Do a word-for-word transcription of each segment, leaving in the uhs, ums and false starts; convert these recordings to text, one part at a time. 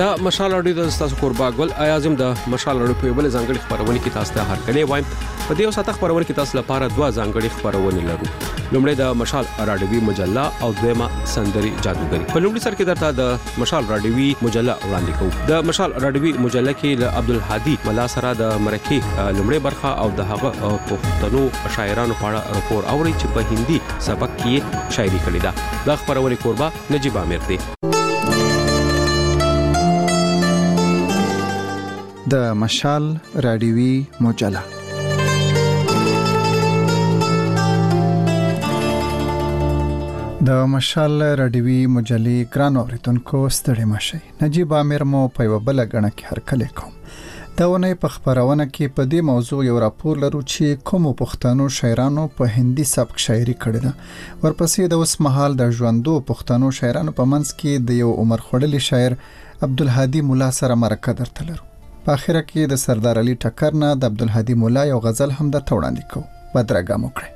دا مشال اړیو د تاسو قربا ګل ایازم د مشال اړیو په بل ځانګړي خبرونه کې تاسو ته هر کله وایم په دې وسه خبرونه کې تاسو لپاره دوا ځانګړي خبرونه لرو. لومړی د مشال راډیوي مجله او دویمه سندري جادوګری. په لومړي سر کې درته د مشال راډیوي مجله وړاندې کوم. د مشال راډیوي مجله کې له عبدالهادي ملا سره د مرکه لومړی برخه او د هغه پښتنو شاعرانو په اړه راپور اوري چې په هندي سبق کې شاعري کړې ده. د خبرونه قربا نجيب عامر دی. د مشال راډیوي مجله د مشال راډیوي مجلې ګران اوریدونکو ستړي مشي. نجيب عامر مو په یو بل غنه کې هر کله کوم. دا ونه په خبرونه کې په دې موضوع یو راپور لرو چې کوم پښتنو شاعرانو په هندي سبک شاعري کړې ده. ورپسې د اوس مهال د ژوندو پښتنو شاعرانو په منځ کې د یو عمر خړلې شاعر عبدالهادي مولا سره مرکه درته لرو. په اخر کې د سردار علي ټکر نه د عبدالهادي مولا یو غزل هم د توړاندې کو. بدرګه مو کړئ.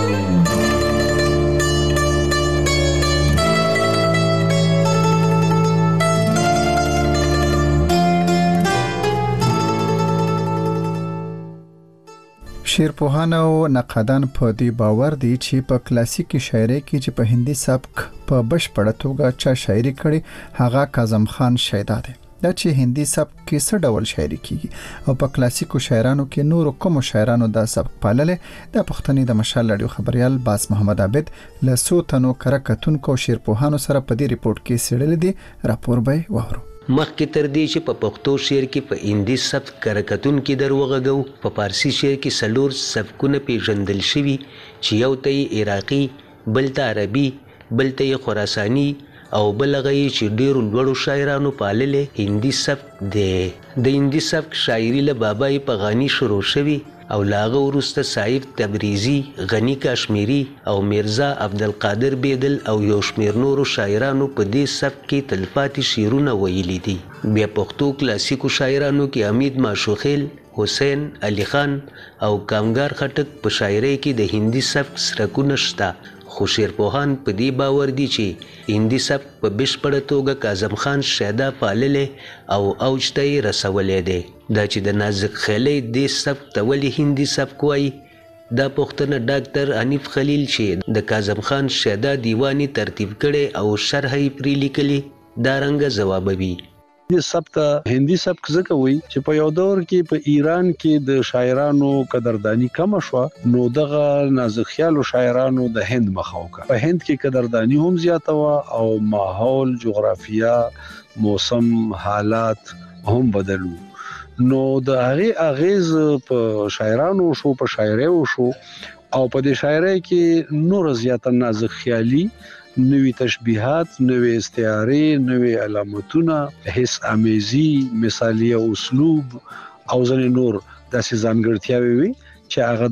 شعرپوهان او نقادان په دې باور دي چې په کلاسیکي شاعرۍ کې چې په هندي سبک په بشپړه توګه چا شاعري کړي هغه کاظم خان شیدا دی. دا چې هندي سبک کې څه ډول شاعري کیږي او په کلاسیکو شاعرانو کې نور کوم شاعرانو دا سبک پاللې د پښتني د مشال لړیو خبريال باز محمد عابد له سو تنو کرکتونکو شعرپوهانو سره په دې ریپورت کې سړل دي. راپور به وورو. مخکې تر دې چې په پښتو شعر کې په هندي سبک کرکتون کې دروغږو په فارسی شعر کې سلور سبکونه پیژندل شوي چې یو ته عراقي، بل ته عربي، بل ته خراساني او بل غي چې ډیرو لوړو شاعرانو پاللې هندي سبک دی. د هندي سبک شاعري له بابای پغانی شروع شوي او لاغه ورسته صاحب تبریزی، غنی کاشمیری او میرزا عبدالقادر بیدل او یو شمیر نورو شاعرانو په دې سبک کې تلپاتې شعرونه ویلي دي. بیا پښتو کلاسیکو شاعرانو کې حمید ماشوخیل، حسین علی خان او کامګار خټک په شاعرۍ کې د هندي سبک سرکونه شته. خو شعرپوهان په دې باور دي چې هندي سبک په بشپړه توګه کاظم خان شیدا پاللې او اوج ته یې رسولی دی. دا چې د نازک خیلۍ دې سبک ته ولې هندي سبک وایي دا پوښتنه ډاکټر حنیف خلیل چې د کاظم خان شیدا دیوانی ترتیب کړي او شرح یې پرې لیکلي دا رنګه ځوابوي. دې سبک هندي سبک ځکه وایي چې په یو دور کې په ایران کې د شاعرانو قدردانی کم شو نو دغه نازک خیالو شاعرانو د هند مخاوکه په هند کې قدردانی هم زیاته و او ماحول، جغرافیا، موسم، حالات هم بدلو. نو د هغه اغیز په شاعرانو شو، په شاعرۍ شو او په دې شاعرۍ کې نور زیاته نازک خیالي، نوی تشبیهات، نوی استعارې، نوی علامتونه، حس امیزی، مثالی اسلوب او ځنې نور داسې ځانګړتیاوې وي چې هغه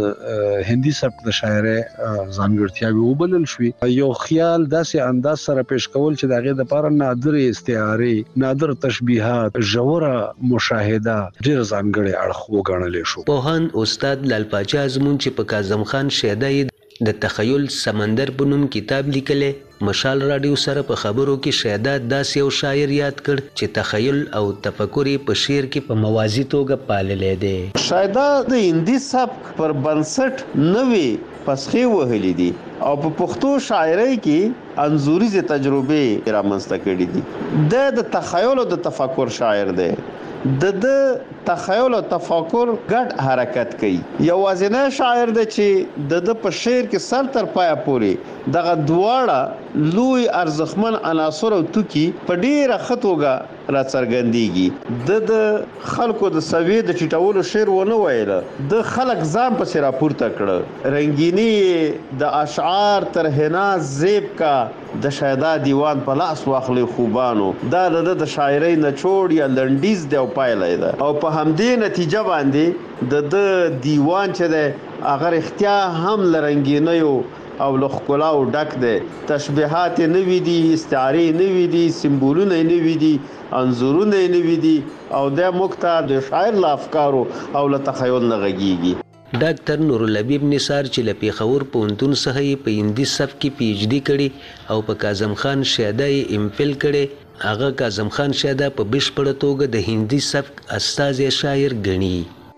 د هندي سبک د شاعرۍ ځانګړتیاوې وبلل شوي. یو خیال داسې انداز سره پیش کول چې د هغې دپاره نادر استعارې، نادر تشبیهات، ژوره مشاهده ډېر ځانګړی اړخ وګڼلی شو. پوهان استاد لال پاچا ازمون چې په کاظم خان شیدا د تخیل سمندر په نوم کتاب لیکلی، مشال راډیو سره په خبرو کې شیدا داسې یو شاعر یاد کړ چې تخیل او تفکر په شعر کې په موازی توګه پاللی دی. شیدا د هندي سبک پر بنسټ نوې پسخې وهلې دي او په پښتو شاعرۍ کې انځوریزې تجربې رامنځته کړي دي. د تخیل او د تفکر شاعر دی. د د تخیل او تفکر ګډ حرکت کوي. یوازینی شاعر دی چې د د په شعر کې سر تر پایه پورې دغه دواړه لوی ارزښتمن عناصر او توکي په ډیره ښه توګه راڅرګندېږي. د د خلکو د سویې د ټیټولو شعر ونه ویله، د خلک ځان پسې راپورته کړه. رنګینی د اشعار تر حنا زیب کا د شیدا دیوان په لاس واخلي خوبانو. دا د شاعرۍ نچوړ یا لنډیز دی او پایله ده او په همدې نتیجه باندې د د دیوان چې ده هغه اختیا هم لرنګینیو او لخکلاو ډک دی. تشبیهات نوي دي، استعارې نوي دي، سمبولونه نوي دي، انځورونه نوي دي او د موږ د شاعر له افکارو او له تخیل نه غږیږي. ډاکټر نورالحبیب نثار چې له پېښور پوهنتون څخه یې په هندي سبک کې پی ایچ ډي کړې او په کاظم خان شیدا یې ام فل کړې، هغه کاظم خان شیدا په بشپړه توګه د هندي سبک استازی شاعر ګڼي.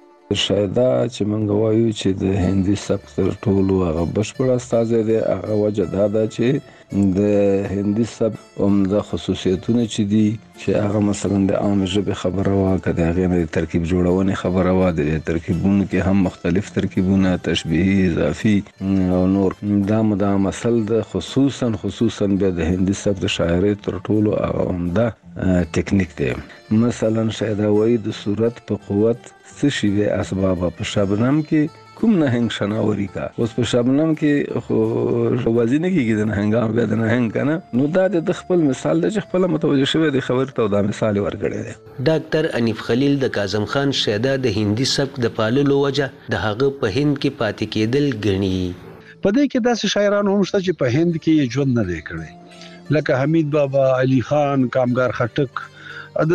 شایدا چې موږ وایو چې د هندي سبک تر ټولو هغه بشپړ استازی دی، هغه وجه دا ده چې د هندي سبک عمده خصوصیتونه چې دي چې هغه مثلا د عام ژبې خبره وه، که د هغې نه د ترکیب جوړونې خبره وه، د ترکیبونو کې هم مختلف ترکیبونه تشبیهي، اضافي او نور. دا دا مثل ده، خصوصا خصوصا بیا د هندي سبک د شاعرۍ تر ټولو هغه عمده ټکنیک دی. مثلا شایدا وایي د صورت په قوت څه شي دی اسبابه، په شبنم کې کوم نهنګ شناوري کا. اوس په شبنم کې خو وازی نه کېږي د نهنګانو، بیا د نهنګ که نه. نو دا د خپل مثال دی چې خپله متوجه شوی دی خبرې ته، او دا مثال یې ورکړی دی. ډاکټر انیف خلیل د کاظم خان شیدا د هندي سبک د پاللو وجه د هغه په هند کې پاتې کېدل ګڼي. په دې کې داسې شاعران هم شته چې په هند کې ژوند نه دی کړی، لکه حمید بابا، علي خان، کامګار خټک. د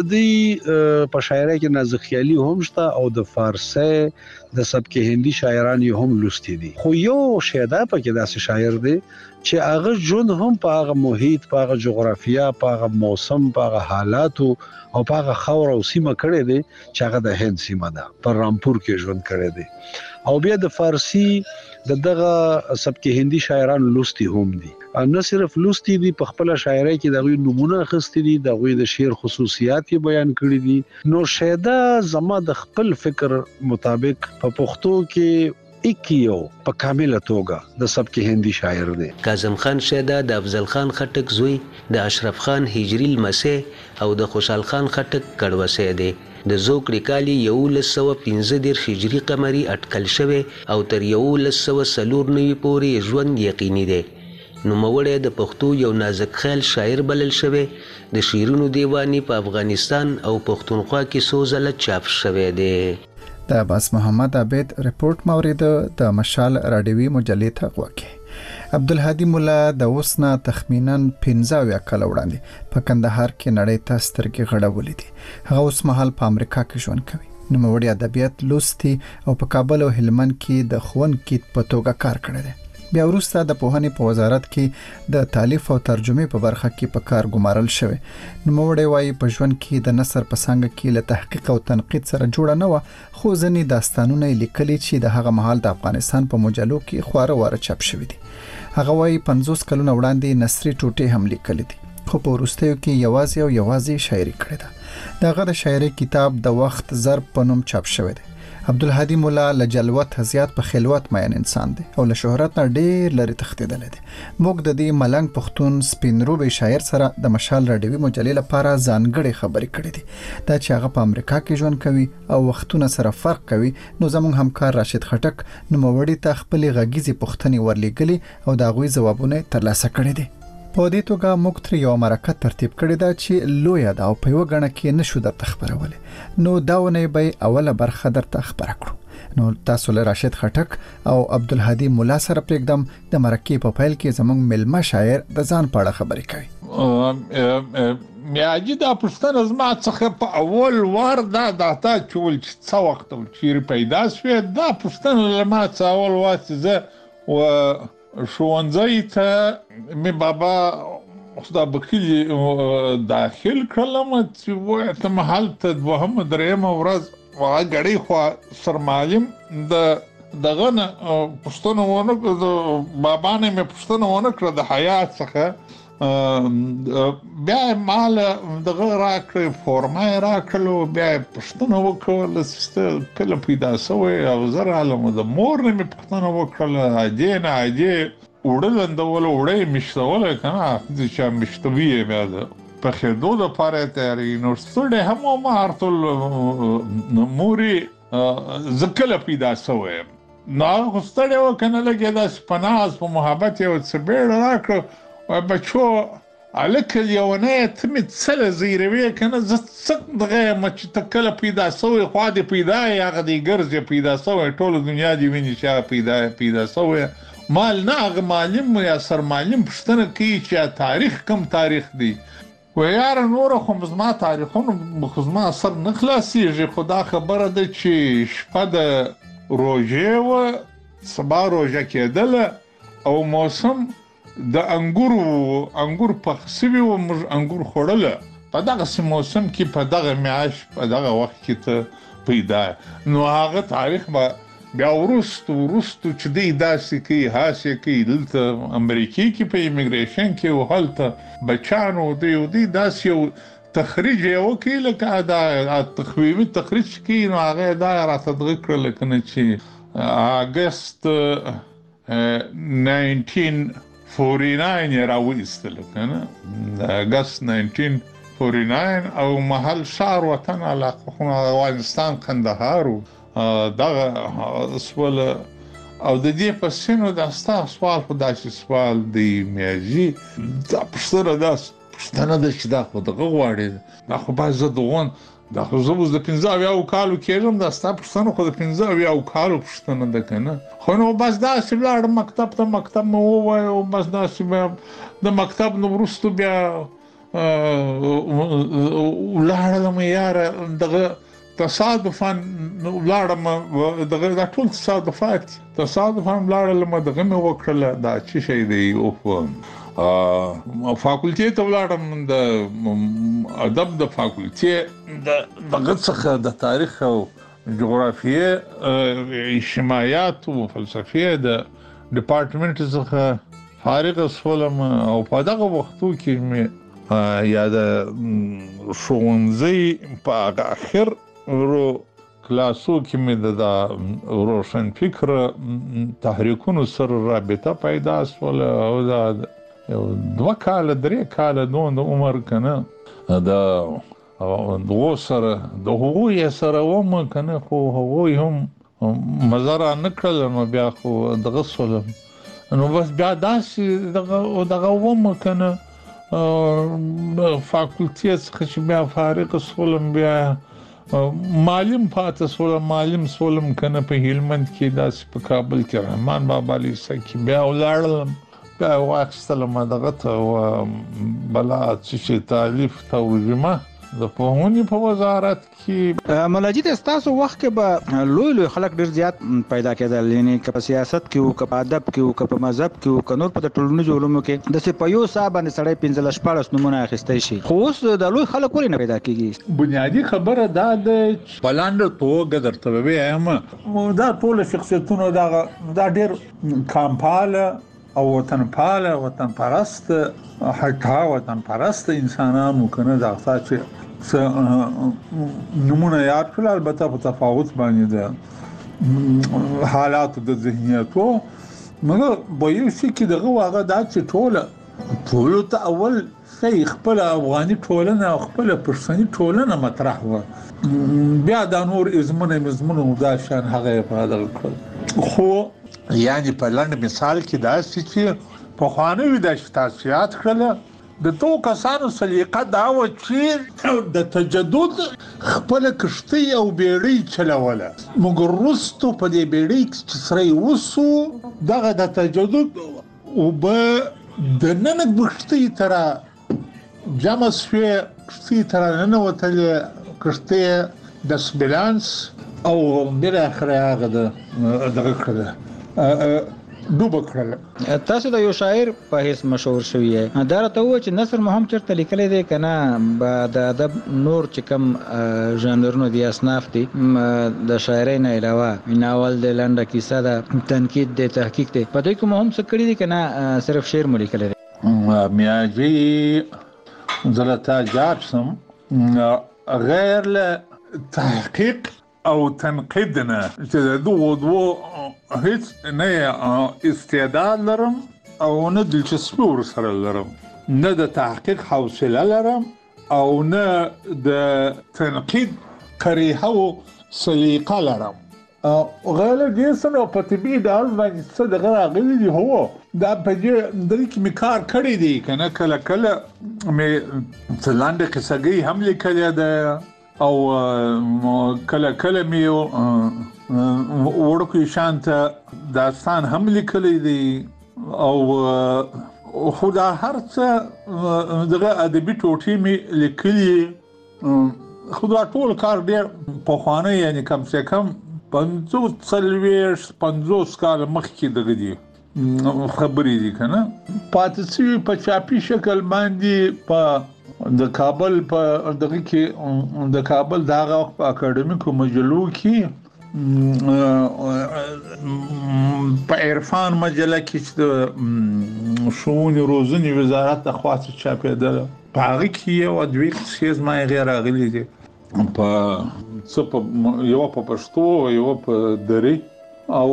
دې په شاعرۍ کې نازک خیالي هم شته او د فارسي د سبک هندي شاعران یې هم لوستي دي. خو یو شیدا پکې داسې شاعر دی چې هغه ژوند هم په هغه محیط، په هغه جغرافیا، په هغه موسم، په هغه حالاتو او په هغه خاور او سیمه کړی دی چې هغه د هند سیمه ده، په رامپور کې ژوند کړی دی. او بیا د فارسی د دغه سبک هندي شاعران لوستي هم دي، نه صرف لوستي دي، په خپل شاعرۍ کې دغه نمونه اخستي دي، دغه د شعر خصوصیات یې بیان کړي دي. نو شیدا زما د خپل فکر مطابق په پښتو کې اکیو په کامله توګه د سبک هندي شاعر دی. کاظم خان شیدا د افضل خان خټک زوی، د اشرف خان هجری لمسی او د خوشحال خان خټک کډوسی دی. د زوکړې کال یولس سوه پنځه دېرش هجري قمري اټکل شوی او تر یولس سوه څلور نوي پورې ژوند یقیني دی. نوموړی د پښتو یو نازک خیال شاعر بلل شوی. د شعرونو دیواني په افغانستان او پښتونخوا کې څو ځله چاپ شوی دی. د عباس محمد عبید رپورټ مورید د مشال راډیوي مجلې ته غوږی. عبدالهادي مولا د اوس نه تخمینا پنځه اویا کاله وړاندې په کندهار کې نړۍ ته سترګې غړولې دي. هغه اوس مهال په امریکا کې ژوند کوي. نوموړی ادبیات لوستي او په کابل او هلمند کې د ښوونکي په توګه کار کړی دی. بیا وروسته د پوهنې په وزارت کې د تالیف او ترجمې په برخه کې په کار ګمارل شوی. نوموړی وایي په ژوند کې د نثر په څانګه کې له تحقیق او تنقید سره جوړه نه وه، خو ځینې داستانونه یې لیکلي چې د هغه مهال د افغانستان په مجلو کې خواره واره چاپ شوي دي. هغه وایي پنځوس کلونه وړاندې نثري ټوټې هم لیکلي دي، خو په وروستیو کې یوازې او یوازې شاعري کړې ده. د هغه د شاعري کتاب د وخت ضرب په نوم چاپ شوی دی. عبدالهادي مولا له جلوت زیات په خلوت مین انسان دی او له شهرت نه ډیر لري تښتیدلی دی. موږ د دې ملنګ پښتون سپینروبي شاعر سره د مشال راډیوي مجلې لپاره ځانګړې خبرې کړې دي. دا چې هغه په امریکا کې ژوند کوي او وختونه سره فرق کوي، نو زموږ همکار راشد خټک نوموړي ته خپلې غږیزې پوښتنې ورلیږلي او د هغوی ځوابونه ترلاسه کړي دي. په دې توګه موږ ترې یوه مرکه ترتیب کړې ده چې لویه ده او په یوه ګڼه کې نشو درته خپرولی، نو دا اونۍ به اوله برخه درته خپره کړو. نو تاسو له راشد خټک او عبدالهادي مولا سره پرېږدم د مرکې په پیل کې زموږ مېلمه شاعر د ځان په اړه خبرې کوي. میاجي دا پوښتنه زما څخه په اول وار دا دا تا چول چې څه وخت چیرې پیدا شوې، دا پوښتنه له ما څخه اول وار چې زه و ښوونځی ته مې بابا خدا بخیل داخل کړلم چې وایته محل ته دوهمه درېیمه ورځ هغه ګړۍ خوا سرمعلم د دغه نه پوښتنه ونه کړه، د بابا نه مې پوښتنه ونه کړه د حیات څخه. بیا یې ما له دغه راکړې فورمه یې راکړله، بیا یې پوښتنه وکړله چې کله پیدا شوی او زه رالم. د مور نه مې پوښتنه وکړله، ادې نه ادې اوړه لندوله، اوړه یې میشتوله که نه، چې میشتوي یې بیا د پخېدو دپاره یې تیارېږي. نو ستړی هم وم هر ټول مورې زه کله پیدا شوی یم، نو هغه خو ستړی وه که نه لږ یې داسې په ناز په محبت یې ورڅه بیړه راکړه. وای بچو هلکه لیونیه ته مې څه له زیروې که نه، زه څه دغه یم چې ته کله پیدا شوی، خوا دې پیدا یې هغه دې ګرځې پیدا شوی، ټوله دنیا دې ویني چې هغه پیدا پیدا شوی. مال نه هغه معلم یا سرمعلم پوښتنه کوي چې تاریخ کم تاریخ دی. وایي یاره نوره خو زما تاریخونه خو زما سر نه خلاصېږي، خو دا خبره ده چې شپه د روژې وه، سبا روژه کېدله او موسم د انګورو انګور پخ سوي و، موږ انګور خوړله په دغه موسم کې په دغه میاشت په دغه وخت کې ته پیدا نو هغه تاریخ به بیا ورستو ورستو چې دی داسې کې هاسې کې دلته امریکای کې په ایمیګریشن کې او هلته بچانو دی او دی داسې یو تخریج یو کې لکه دا تخویمي تخریج کې نو هغه دا راته دغه کړل کنه چې اگست ناینټین فورټي ناین راوېستل کنه اگست ناینټین فورټي ناین او محل شهر وطن علاقه افغانستان قندهار دغه سوال او د دې په سینو د استا سوال په داسې سوال دی میاجي دا پښتنه دا پښتنه د چې دا خو دغه غواړي دا خو باز دغون دا خو زوز د پنځه او کالو کېږم دا استا پښتنه خو د پنځه او کالو پښتنه ده کنه خو نو بس دا چې لاړ مکتب ته مکتب مو وای او بس دا چې د مکتب نو ورستو بیا لاړم یار دغه تصادفا لاړم دغه د ټول تصادفات تصادفا لاړم دغه مې وکړل دا چې شي دی او په فاکولټي ته لاړم د ادب د فاکولټي د دغه څخه د تاریخ او جغرافیه اجتماعیات او فلسفه د ډپارټمنټ څخه فارغ شولم او په دغه وختو کې مې یا د ښوونځي په اخر ورو کلاسو کې مې د روشن فکر تحریکونو سره رابطه پیدا شول او دا دوه کال درې کال دون د عمر کنه د دغه سره د هغوی سره وم کنه خو هغوی هم مزرا نکړل نو بیا خو دغه سولم نو بس بیا داسې دغه دغه وم کنه فاکولټي څخه چې بیا فارغ شولم بیا معلم پاتې شولم معلم شولم کنه په هلمند کې داسې په کابل کې رحمان بابا لیسه کې بیا ولاړم بیا واخیستلم دغه ته بلا چې تالیف ترجمه د پوهنې په وزارت کې ملاجي د تاسو وخت کې به لوی لوی خلک ډیر زیات پیدا کېدل یعنی که په سیاست کې او که په ادب کې او که په مذهب کې او که نور په ټولنیز علومو کې د سپایو صاحب باندې سړی پنځه شپږ نمونه اخیستی شي خو اوس د لوی خلک ولې نه پیدا کېږي بنیادی خبره دا د بلاند توګه درته وایم دا ټول شخصیتونه دا دا ډیر کامپاله او وطن پاله وطن پرست حتی وطن پرست انسانانو کنه دا چې نمونه یاد کړل البته په تفاوت باندې د حالات د ذهنیتو مګر به یو شي کې دغه واغه دا چې ټول ټول ته اول شي خپل افغاني ټولنه او خپل پښتني ټولنه مطرح و بیا د نور ازمنه مزمنه دا شان هغه په دغه کړ خو یعنی په لاندې مثال کې دا چې په خوانوي د تاسیات کړل د تو کسانو سلیقه دا و چې د تجدد خپل کشتي او بیړۍ چلوله مګر رستو په دې بیړۍ کې سره وسو دغه د تجدد او به د نن کشتي تر جمع شوی کشتي تر نن وتل کشتي د سبلانس او بل اخر هغه دغه کړه دوبه کړل تاسو د یو شاعر په هیڅ مشهور شوی دا راته و چې نثر مهم چرته لیکل دي کنه د ادب نور چې کوم ژانرونو دي اصناف دي د شاعرۍ نه علاوه ناول د لنډه کیسه د تنقید د تحقیق دي په دې کوم هم څه کړی دي کنه صرف شعر مو لیکل دي میاجي زلتا جاکسم غیر له تحقیق او تنقیدنا چې دوه دوه هیڅ نه استعداد لرم او نه دلچسپي ورسره لرم نه د تحقیق حوصله لرم او نه د تنقید کریحه او سلیقه لرم غیر دې په طبیعي ډول باندې څه دغه راغلي دي هو دا په دې کې مې کار کړی دی کنه کله کله مې څه لاندې قصهګي هم لیکلې ده او کله کله مې ورکو شانت داستان هم لیکلی دی او خو دا هر څه دغه ادبي ټوټې مې لیکلي خو دا ټول کار ډېر پخوانی یعنی کم سے کم پنځوس څلوېښت پنځوس کاله مخکې دغه دی خبرې دي کنه پاتې شوی په چاپی شکل باندې په د کابل په دغه کې د کابل دغه په اکیډمیکو مجلو کې په عرفان مجله کې چې شؤون روزنی وزارت د خاصه چاپېدل په هغه کې یو دوی سیز ما غیر راغلي دي په څه په یو په پښتو یو په دري او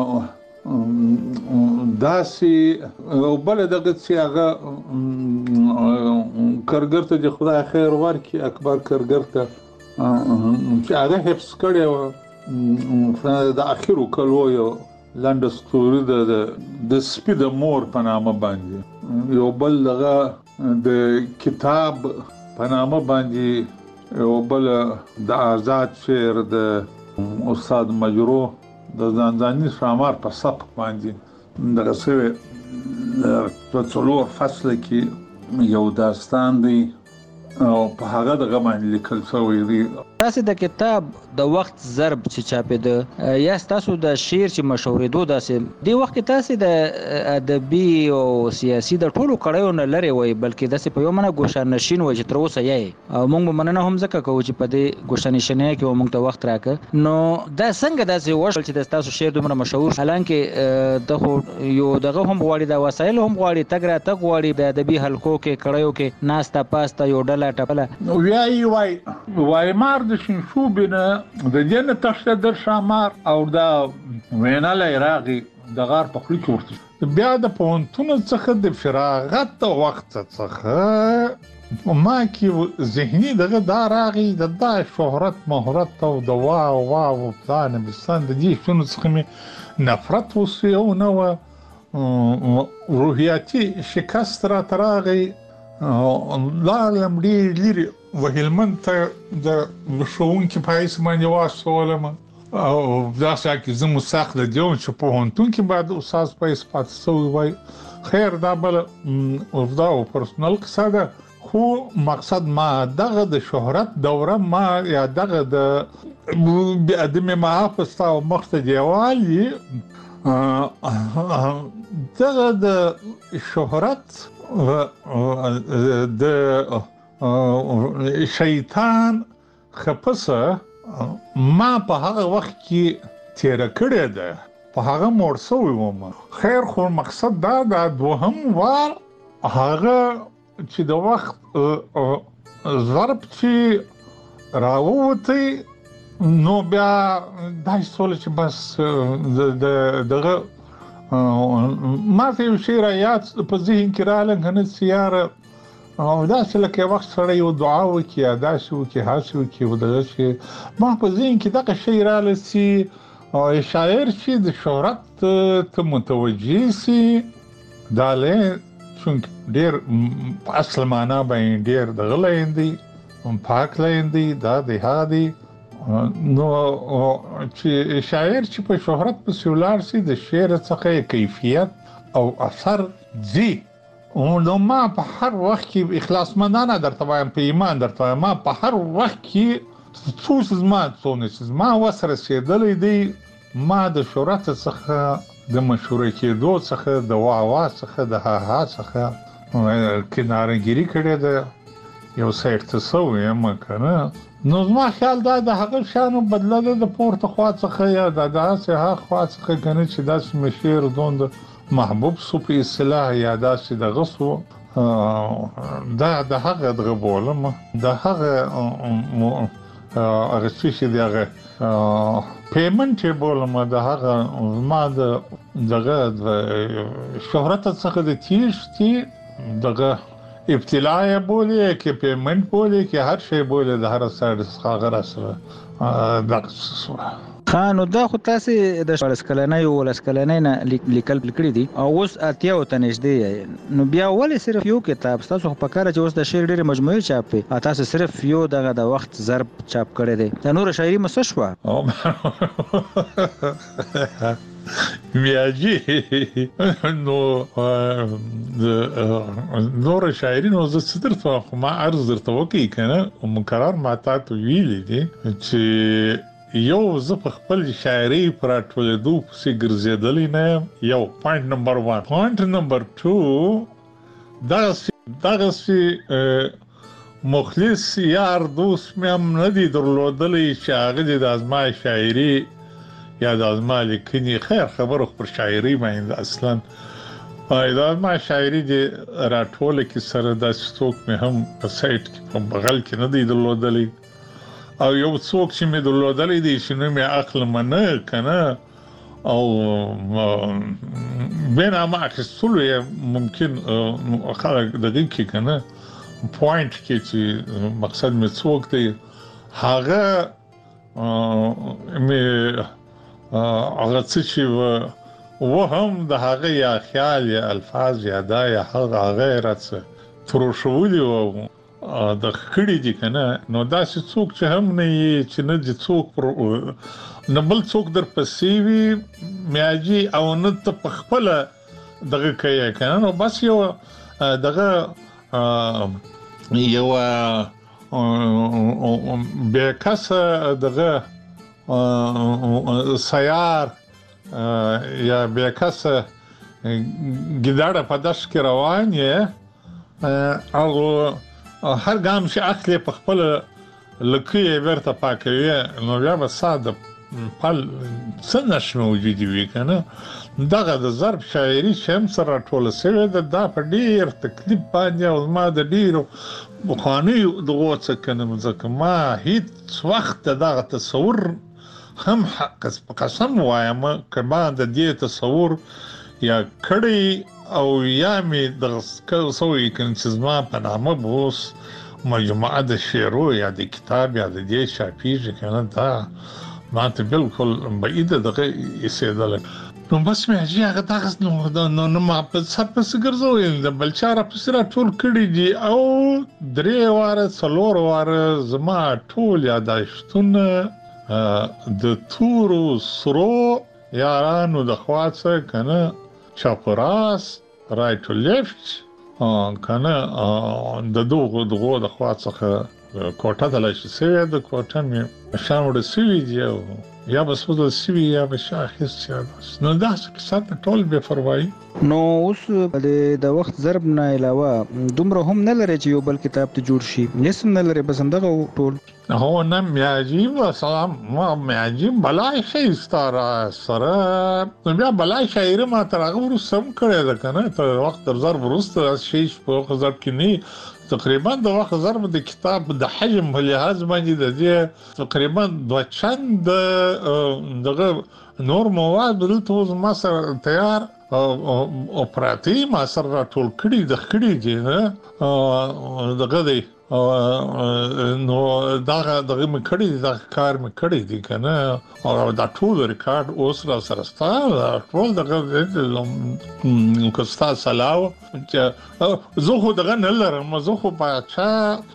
داسي او بل دغه چې هغه کارګر ته د خدای خیر ورکړي اکبر کارګر ته چې هغه حفظ کړي د اخیرو کلو یو لاند ستوري د د سپید مور په نامه باندې یو بل دغه د کتاب په نامه باندې یو بل د آزاد شعر د استاد مجرو د ځانځاني شامار په سبق باندې دغه څه په څلور فصل کې یو داستان دی او په هغه دغه باندې لیکل شوی دی. تاسو د کتاب د وخت ضرب چې چاپېده یا تاسو د شعر چې مشهورېدو داسې دی وخت کې تاسو د ادبي او سیاسي د ټولو کړهو نه لري وای بلکې داسې په یو منه ګوشه نشین وای چې تر اوسه یې موږ مننه هم ځکه کوو چې په دې ګوشه نشینه کې موږ ته وخت راکړ نو دا څنګه داسې وشول چې تاسو شعر دومره مشهور حالانکه د یو دغه هم غواړي د وسایل هم غواړي تګ را تګ غواړي د ادبي حلقو کې کړهو کې ناستا پاستا یو ډله ټپله وای وای وای مار د شنشوبنه د جن تشته در شامار او دا وینال عراقي د غار په خلی چورت بیا د پونتون څخه د فراغت وخت څخه ما کې ذهني دغه دا راغي د دا شهرت مهارت او د واو واو پلان بسان د دې شنو څخه نفرت وسیو نو روحياتي شکست را تراغي لا لمړي لري وهلمن ته د شوون کې پایس باندې واسولم او دا چې زمو ساخت د دیون چې په هونتون کې بعد اساس پایس پاتسو وای خیر دا بل او دا پرسونل قصه خو مقصد ما دغه د شهرت دوره ما یا دغه د ادم محافظ او مخت دیوالی دغه د شهرت د شیطان خپسه ما په هغه وخت کې تیر کړی ده په هغه مرسوي وم خیر خو مقصد دا د دوهم وار هغه چې د وخت ضرب چې راووتی نو بیا دای سول چې بس دغه ما ته یو شی را یاد په ذهن کې رااله غنه سیاره او دا چې لکه وخت سره یو دعا وکي ادا شو کې حاصل کې ودغه شي ما په ذهن کې دغه شی رااله سي او شاعر چې د شهرت ته متوجي سي داله څنګه ډېر اصل معنا باندې ډېر دغه لیندي پاک لیندي دا د هادي نو چې شاعر چې په شهرت په سولار سي د شعر څخه کیفیت او اثر زی نو ما په هر وخت کې اخلاص مندانه درته وایم په ایمان درته وایم ما په هر وخت کې څو زما څونه زما وسره سیدلې دی ما د شهرت څخه د مشهور کېدو څخه د واوا څخه د ها ها څخه کنارګيري کړې ده یو سایت څه ویم کنه نو زما خیال دا د هغه شانو بدله د پورته خوا څخه یا د داسې ها خوا څخه کنه چې داسې مشهور دوند محبوب سو په اصطلاح یا داسې د غسو دا د هغه د بولم د هغه هغه چې دغه پیمنټ بولم د هغه ما د دغه شهرت څخه د تیش تی دغه ابتلاء بولی کې پیمنټ بولی کې هر شی بولی د هر سره څخه سره دغه خانو دا خو تاسو د شپږ کلنۍ او لس کلنۍ نه لیکل کړی دي او اوس اتیا او تنشدي نو بیا ولې صرف یو کتاب تاسو په کار چې اوس د شعر ډېر مجموعي چاپ تاسو صرف یو دغه د وخت ضرب چاپ کړی دی د نور شاعري مسشوا میاجی نو نور شاعري نو زه ستر ته ما عرض درته وکي کنه مقرر ما تاسو ویلې دي چې یو زه په خپل شاعري پر ټولېدو پسې ګرځېدلی نه یم. یو پوینټ نمبر ون. پوینټ نمبر ټو دغسې دغسې مخلص یار دوست مې هم نه دی درلودلی چې هغه دې د زما شاعري یا د زما لیکنې خیر خبرو پر شاعري باندې اصلا دا زما شاعري دې راټوله کې سره داسې څوک مې هم په سایټ کې په بغل کې نه دی درلودلی او یو څوک چې مې درلودلی دی چې نوم یې اخلمه نه که نه او بینامه اخیستلو یې ممکن خلک دغې کې که نه پوینټ کې چې مقصد مې څوک دی هغه مې هغه څه چې و هم د هغه یا خیال یا الفاظ یا دا یا هغه هغه یې راڅه تروشولي وو د خړې دي که نه نو داسې څوک چې هم نه یې چې نه دي څوک نه بل څوک در پسې وي میاجي او نه ته په خپله دغه کوې که نه نو بس یو دغه یوه بې کسه دغه سیار یا بې کسه ګیدړه په دشت کې روان یې او هر ګام چې اخلي په خپل لکۍ یې بیرته پاکوي نو بیا به سا د پل څه نش موجودې وي که نه دغه د ضرب شاعري چې هم سره راټوله سوې ده دا په ډېر تکلیف باندې او زما د ډېرو پخوانیو دغو څه که نه ځکه ما هېڅ وخت د دغه تصور هم په قسم وایم که ما د دې تصور یا کړی او یا مې دغه سوی که چې زما په نامه به اوس مجموعه د شعرو یا د کتاب یا د دې چاپېږي که نه دا ما ته بالکل بعیده دغه ایسېدلی نو بس مې حاجي هغه دغسې نو ما په سر پسې ګرځولی د بل چا راپسې راټول کړي دي او درې واره څلور واره زما ټول یاداشتونه د تورو سرو یارانو د خوا څه که نه چپ و راست رایټ و لیفت که نه د دغو دغو د خوا څخه کوټه تلاشي سوې ده کوټه مې شان وړه سوي دي او یا به سوځل سوي یا به شا اخیستې نو داسې کیسه ده ټول بې پروایي. نو اوس د وخت ضرب نه علاوه دومره هم نه لري چې یو بل کتاب ته جوړ شي هېڅ هم نه لري بس همدغه ټول هو نه میاجي مثلا ما میاجي بلای شی ستا را سره نو بیا بلای شاعري ما تر هغه وروسته هم کړې ده که نه تر وخت در ضرب وروسته شی په وخت ضرب کې نه تقریبا د وخت ضرب د کتاب د حجم په لحاظ باندې د دې تقریبا دوه چند دغه نور مواد دلته اوس ما سره تیار او پراتی ما سره راټول کړي د خړي دي دغه دی نو دغه دغه مې کړي دي دغه کار مې کړي دي که نه او دا ټول ریکارډ اوس را سره ستا ټول دغه که ستا سلاو زه خو دغه نه لرم زه خو باچا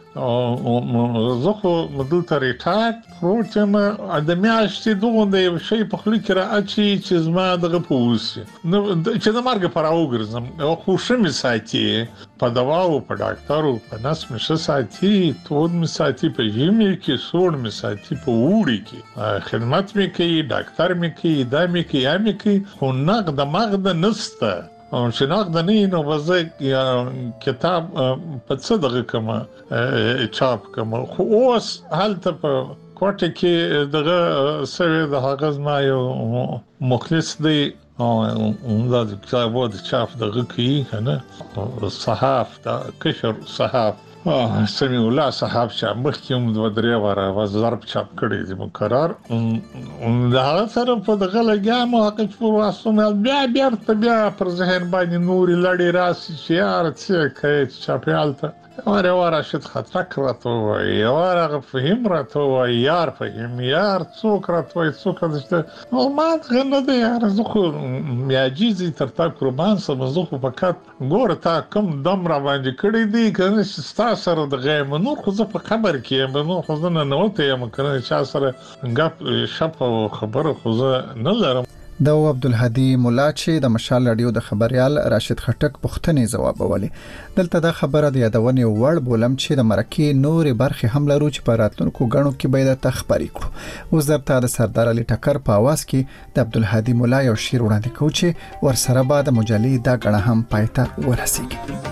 زه خو دلته ریټایرډ پروت یم د میاشتې دغونده یو شی په خوله کې رااچي چې زما دغه په اوسي چې د مرګه په راوګرځم خو ښه مې ساتي په دواو په ډاکټرو په نس مې ښه ساتي تود مې ساتي په ژمي کې سوړ مې ساتي په اوړي کې خدمت مې کوي ډاکټر مې کوي دا مې کوي یا مې کوي خو نقده مغده نسته او چې نقده نه وي نو به زه کتاب په څه دغه کومه چاپ کومه خو اوس هلته په کوټه کې دغه سوی د هغه زما یو مخلص دی دا د کتابو د چاپ دغه کوي که نه صحاف دا کشر صحاف سمیع الله صاحب چې مخکې هم دوه درې واره ضرب چاپ کړی دي مقرر د هغه سره په دغه لګیا م هغه چې پر واسطونه بیا بیرته بیا پر ذهن باندې نورې لړې راسي چې یاره څه کوې چې چاپیال ته یوار یوار راشد خطرک راته ووایي یوار هغه فهم راته ووایي یار فهم یار څوک راته وایي څوک راته نو ما دغه نه دی یاره زه خو میاجیزي تر تا قربان سم زه خو فقط ګوره تا کوم دم را باندې کړی دی که نه چې ستا سره دغه یم نور خو زه په قبر کې یم نور خو زه ننوتی یم که نه چا سره ګپ شپ او خبره خو زه نه لرم. د عبدالهادي مولا چې د مشال رادیو د خبريال راشد خټک پوښتنې ځوابولې. دلته دا خبره د یادونې وړ بولم چې د مرکې نورې برخې هم لرو چې په راتلونکو غنو کې به د تخبري کړو. اوس درته د سردار علي ټکر په आवाज کې د عبدالهادي مولا یو شعر وړاندې کوي چې ورسره بعد مجلې دا غړه هم پایته ورسیږي.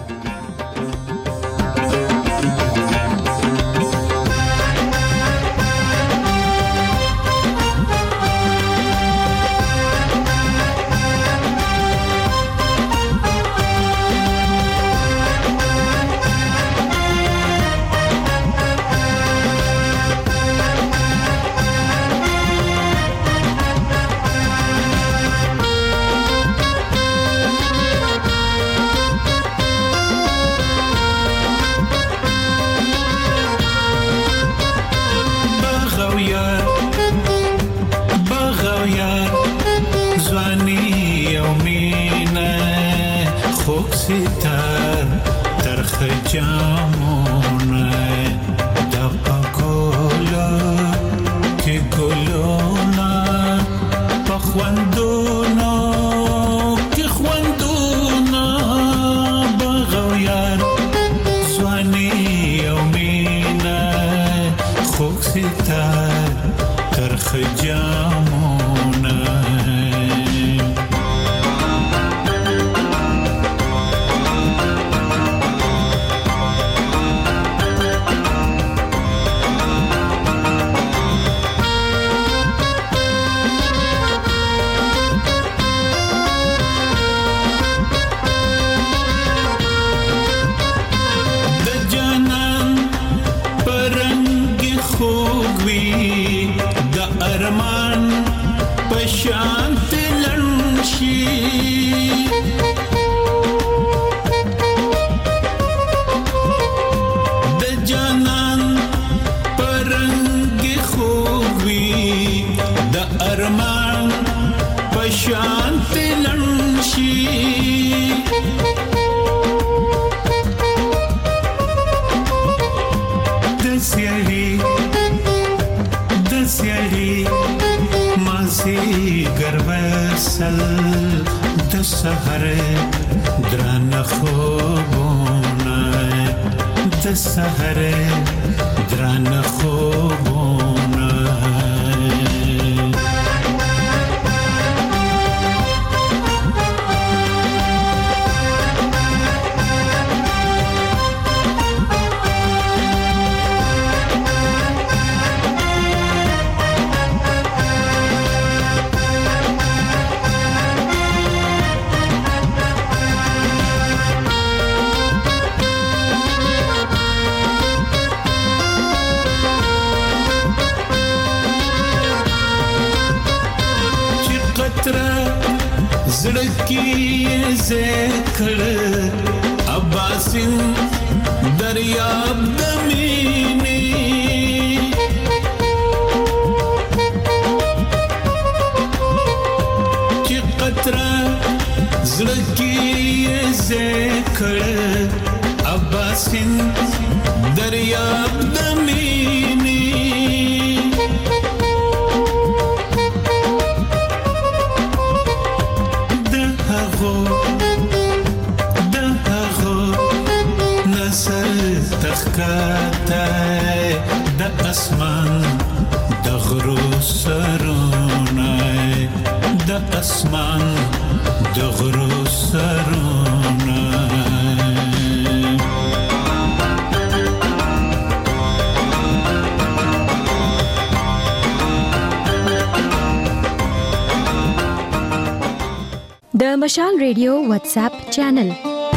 د مشال ریډیو واتس اپ چینل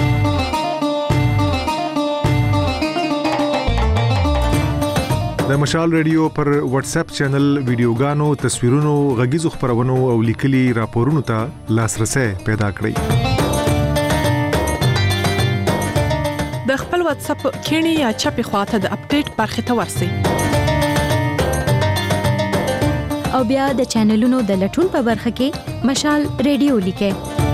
د مشال ریډیو پر واتس اپ چینل ویډیوګانو، تصویرونو، غږیزو خبرونو او لیکلي راپورونو ته لاسرسي پیدا کړئ. د خپل واتس اپ کینی یا چپی خواته د اپډیټ برخه ته ورسی او بیا د چینلونو د لټون په برخه کې مشال ریډیو لیکه.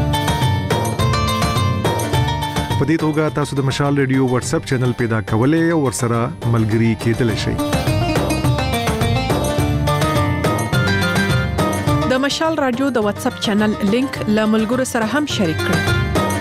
په دې توګه تاسو د مشال ریډیو واتس اپ چینل پیدا کولای او ورسره ملګري کېدلی شئ. د مشال رادیو د واتس اپ چینل لینک له ملګرو سره هم شریک کړئ.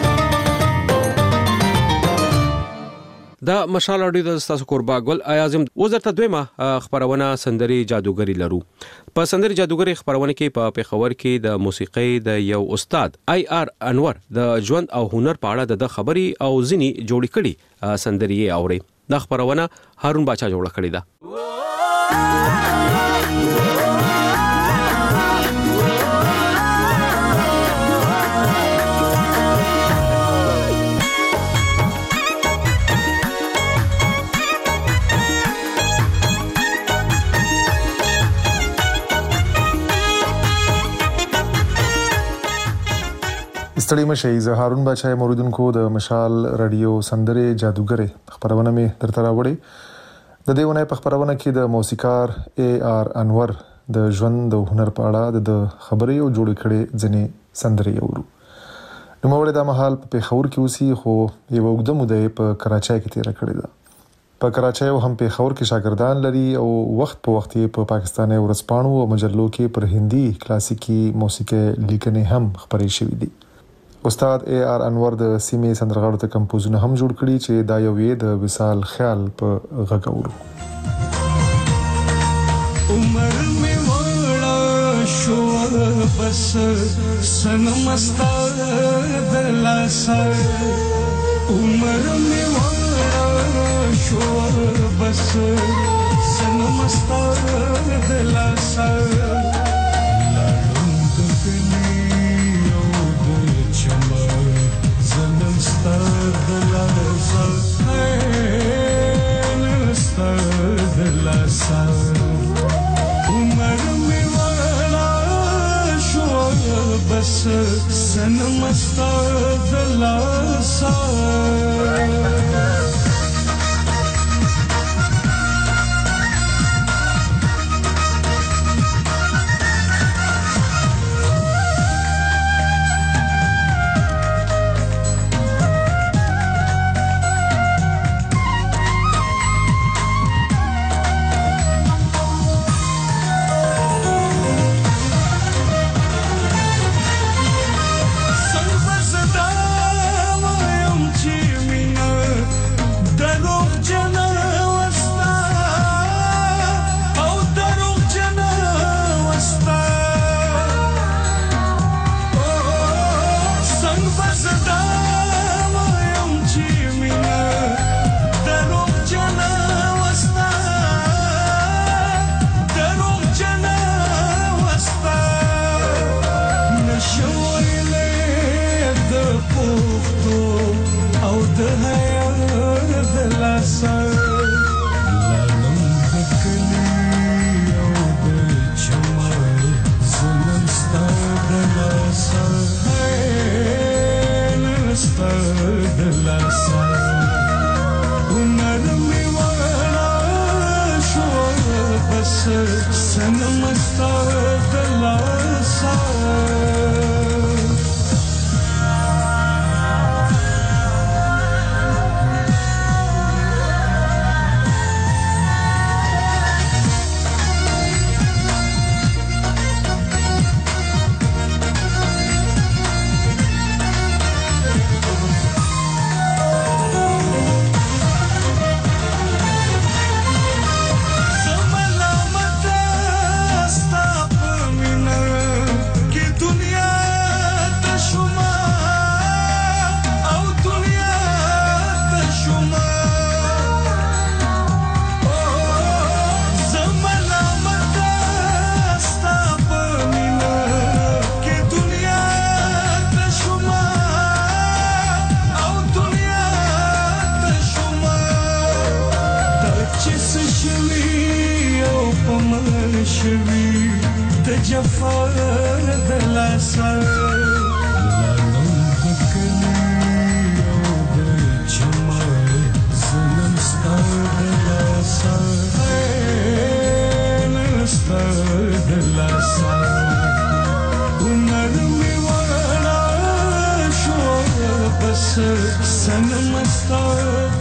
د مشال رادیو د تاسو کوربا ګل اعظم وزارت دویمه خبرونه سندري جادوګری لرو. په سندري جادوګری خبرونه کې په پیښور کې د موسیقي د یو استاد آی آر انور د ژوند او هنر په اړه د خبري او ځنی جوړی کړي سندري اوري. د خبرونه هارون باچا جوړ کړی دا. ستړي مشي زه هارون بچای موریدونکو د مشال رادیو سندره جادوګری خبرونه می درته راوړي. د دیونه په خبرونه کې د موسیقار ای آر انور د ژوند او هنر په اړه د خبري او جوړ کړي ځنې سندري اورو. نو موږ د محل په پیښور کې اوسې خو یو وګړه مودې په کراچۍ کې تیر کړی ده. په کراچۍ او هم پیښور کې شاګردان لري او وخت په وخت په پاکستاني ورځپاڼو او مجلو کې پر هندي کلاسیکي موسیقي لیکنې هم خبري شوې دي. استاد ای آر انور د سیمې سندرغاړو ته کمپوزونه هم جوړ کړي چې دا یو یې د وصال خیال په غږورو. عمر می وړا شو بس سنمستا دلاسا عمر می وړا شو بس سنمستا دلاسا बस सनमस्ता दलासा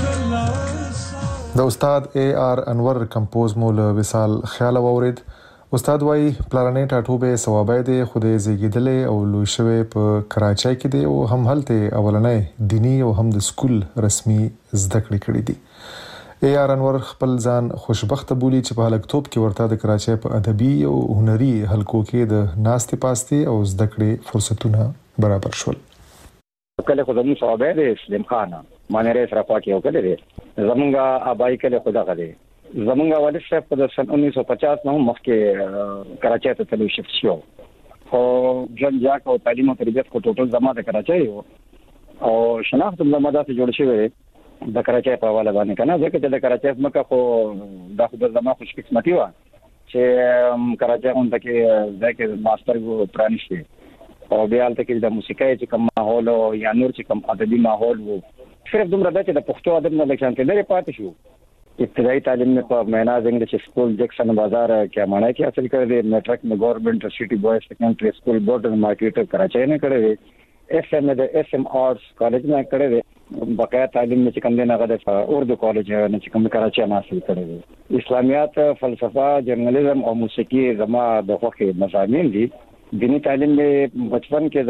د استاد ای آر انور کمپوز مول وصال خیال اورید. استاد وايي پلانې ټاټوبه ثوابه دي خوده زیږیدلې او لوی شوی په کراچۍ کې دی او هم هلته اولنې دینی او هم د سکول رسمي زده کړې کړې دي. اے آر انور خپل ځان خوشبخت بولی چې په هلکتوب کې ورته د کراچۍ په ادبي او هنري حلقو کې د ناستې پاستې او زده کړې فرصتونه برابر شول. کله خو زموږ ثوابه دي سلیم خان مانه رې سره پاکي او کله دي زمونږه ابای کله خدا غلي زمونږ والد صاحب په سن उन्नीस सौ पचास نو مخکې کراچۍ ته تللی شفت شو خو جن جاک او تعلیم او تربیت کو ټوټل زما د کراچۍ او شناخت زما د جوړ شوی د کراچۍ په حواله باندې کنه ځکه چې د کراچۍ مکه خو د خو زما خوش قسمتي و چې کراچۍ اون تکي ځکه ماستر وو پرانیشته او بیا البته کې د موسیقۍ چې کوم ماحول او یا نور چې کوم ادبي ماحول وو صرف دومره د چې د پښتو ادب نه لکه څنګه لري پاتې شو. ابتدائی تعلیم میں میناز انگلش اسکول جیکسن بازار کیا مانا کی حاصل کر دے میٹرک میں گورنمنٹ سٹی بوائز سیکنڈری اسکول بورڈ مارکیٹ کراچی میں کرے ایس ایم ایس ایم آرٹس کالج میں کرے بقایا تعلیم میں چکم دینا غد اردو کالج نے چکم کراچی میں حاصل کرے اسلامیات فلسفہ جرنلزم اور موسیقی زما دفعہ کے مضامین دی. دینی تعلیم میں بچپن کے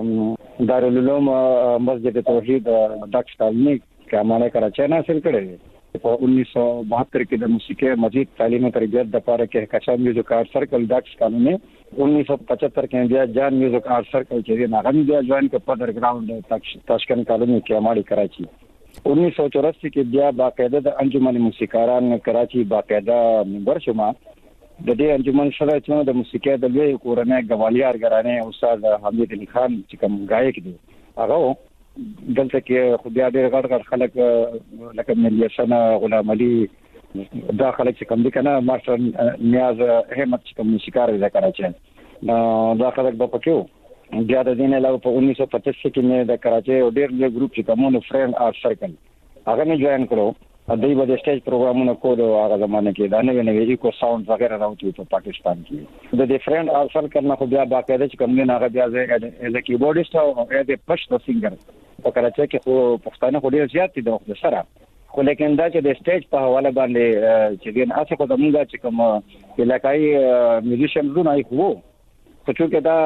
دارالعلوم مسجد توحید ڈاکٹر کالونی کیا مانا کراچی میں حاصل کرے په उन्नीस सौ बहत्तर کې د موسیقي مزید تعلیم او تربیت د لپاره کې کچا میوزیک آرټ سرکل ډاکس قانوني उन्नीस सौ पचहत्तर کې بیا جان میوزیک آرټ سرکل چې نه غوښنه بیا جوائن کړ په انډرګراوند تاشکند کالونی کې ماړي کراچي. उन्नीस सौ चौरासी کې بیا باقاعده د انجمن موسیقاران کراچي باقاعده ممبر شوم. د دې انجمن سره چې د موسیقي د لوی کورنۍ غوالیار غرانه استاد حمید علي خان چې کوم غایک دی هغه دلته کې خو بیا ډېر غړ غړ خلک لکه ملي سنا غلام علي دا خلک چې کوم دي کنه ماستر نیاز احمد چې کوم موسیقار دی کراچي نو دا خلک په پکې بیا د دین علاوه په उन्नीस सौ पचासी کې مې د کراچي او ډېر لوی ګروپ چې کومو فرند آرټ سرکل هغه نه جوائن کړو دوی به د سټیج پروګرامونه کول او هغه زمانه کې دا نوې نوې ایکو ساوند وغیرہ راوتی په پاکستان کې د ډیفرنٹ آرټ سرکل نه خو بیا باقاعده چې کوم نه هغه بیا از ا کیبورډیست او از ا پښتو سنگر په کراچۍ کې خو پښتانه خو ډېر زیات دي د سره خو لیکن دا چې د سټیج په حواله باندې چې دین اسه کو زمونږ چې کوم علاقائی میوزیشن زونه ای خو خو چې دا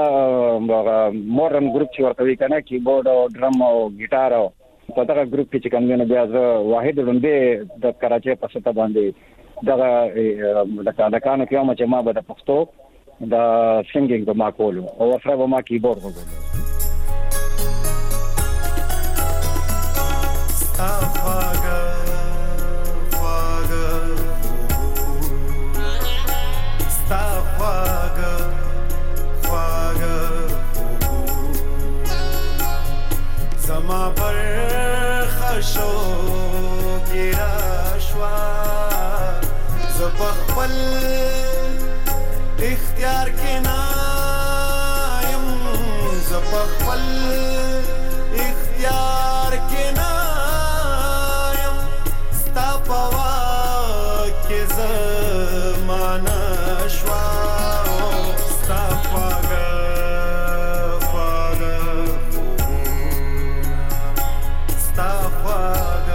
مورن ګروپ چې ورته وی کنه کیبورډ او ډرم او ګیټار او په دغه ګروپ کې چې کوم نه بیا زه واحد لومبه د کراچۍ په سطح باندې دغه د کانکانو کې ما چې ما به د پښتو د سنگینګ په ما کولو او سره به ما کیبورډ وګورم. اختیار کې نایم زپخل اختیار کې نایم ستا پوا کې زمانه شوا ستا پاګه پاګه ستا پاګه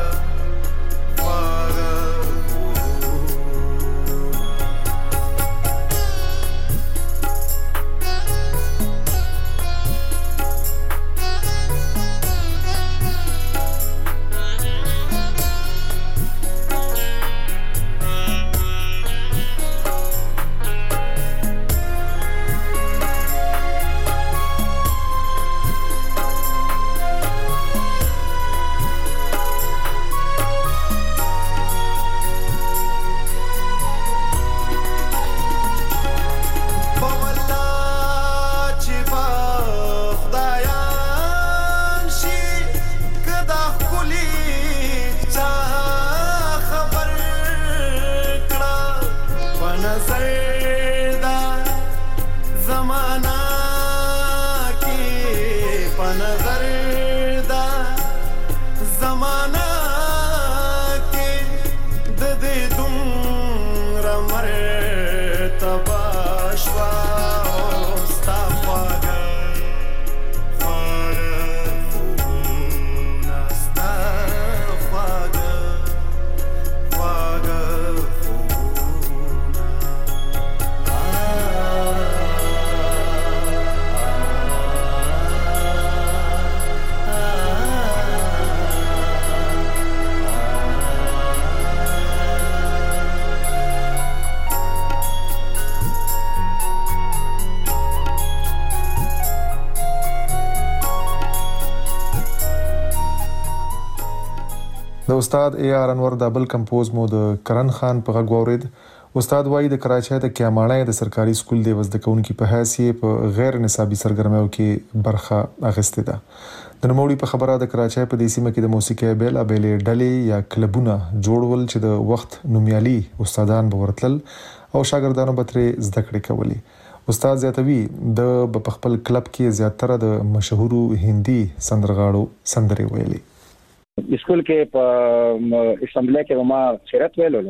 د استاد اے آر انور د بل کمپوز مو د کرن خان په غږ واورید. استاد وایي د کراچۍ د کیاماڼۍ د سرکاري سکول د وزده کوونکي په حیث یې په غیر نصابي سرګرمیو کې برخه اخیستې ده. د نوموړي په خبره د کراچۍ په دې سیمه کې د موسیقۍ بېلابېلې ډلې یا کلبونه جوړول چې د وخت نومیالي استادان به ورتلل او شاګردانو به ترې زده کړې کولې. استاد زیاتوي د په خپل کلب کې زیاتره د مشهورو هندي سندرغاړو سندرې ویلې. سکول کې په اسمبلی کې ما شرکت ویلو